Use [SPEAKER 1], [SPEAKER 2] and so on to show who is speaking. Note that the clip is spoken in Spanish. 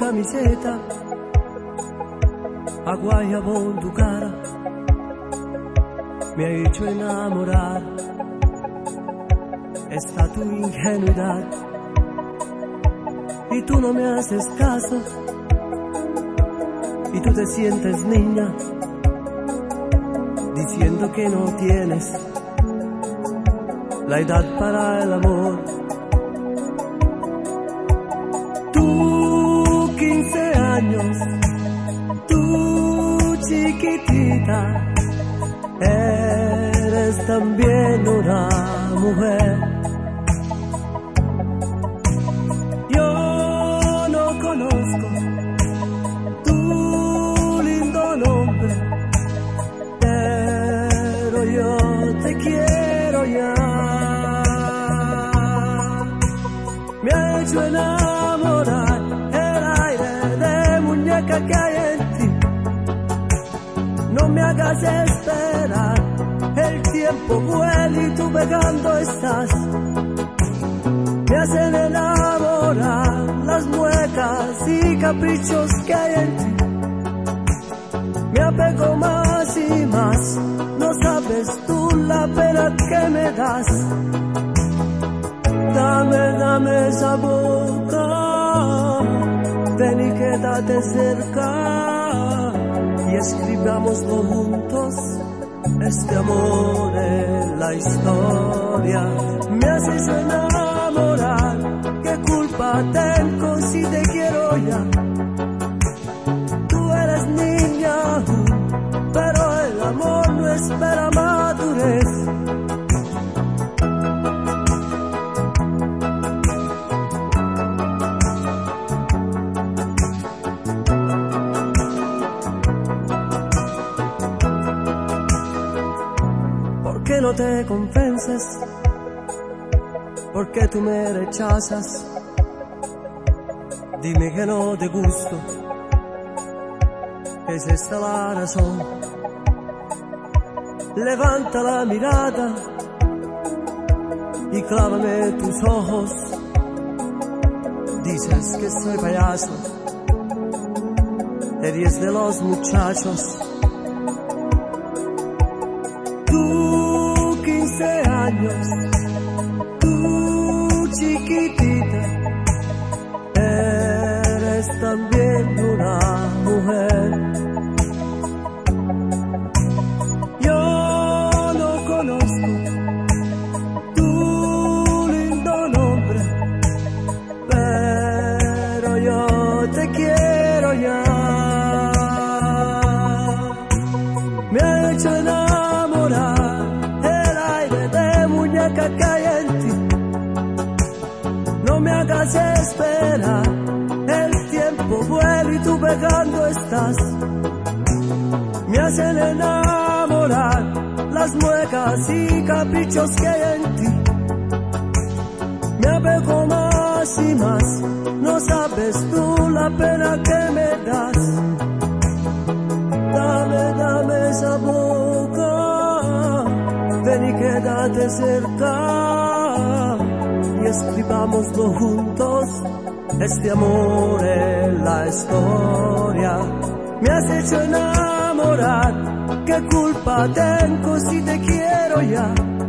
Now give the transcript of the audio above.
[SPEAKER 1] camiseta a guayabo en tu cara me ha hecho enamorar. Está tu ingenuidad y tú no me haces caso y tú te sientes niña diciendo que no tienes la edad para el amor. Tú 15 años, tú chiquitita, eres también una mujer. Yo no conozco tu lindo nombre, pero yo te quiero ya. Me ha hecho enamorar el aire de muñeca que hay en ti. No me hagas esperar, el tiempo vuela y tú pegando estás. Me hacen enamorar las muecas y caprichos que hay en ti. Me apego más y más, no sabes tú la pena que me das. Dame esa boca, ven y quédate cerca y escribámoslo juntos, este amor en la historia. Me haces enamorar, ¿qué culpa tengo si te quiero ya? Tú eres niña, pero el amor no espera madurez. ¿Por qué no te convences? ¿Por qué tú me rechazas? Dime que no te gusto. ¿Es esta la razón? Levanta la mirada y clávame tus ojos. Dices que soy payaso, eres de los muchachos. Tú 15 años, tú chiquitita, eres también una mujer. Yo no conozco tu lindo nombre, pero yo te quiero ya. Me ha hecho enamorar el aire de muñeca que hay en ti. No me hagas esperar, el tiempo vuela y tú pegando estás. Me hacen enamorar las muecas y caprichos que hay en ti. Me apego más y más, no sabes tú la pena que me das. Dame esa boca, ven y quédate cerca y escribámoslo juntos, este amor en la historia. Me has hecho enamorar, ¿qué culpa tengo si te quiero ya?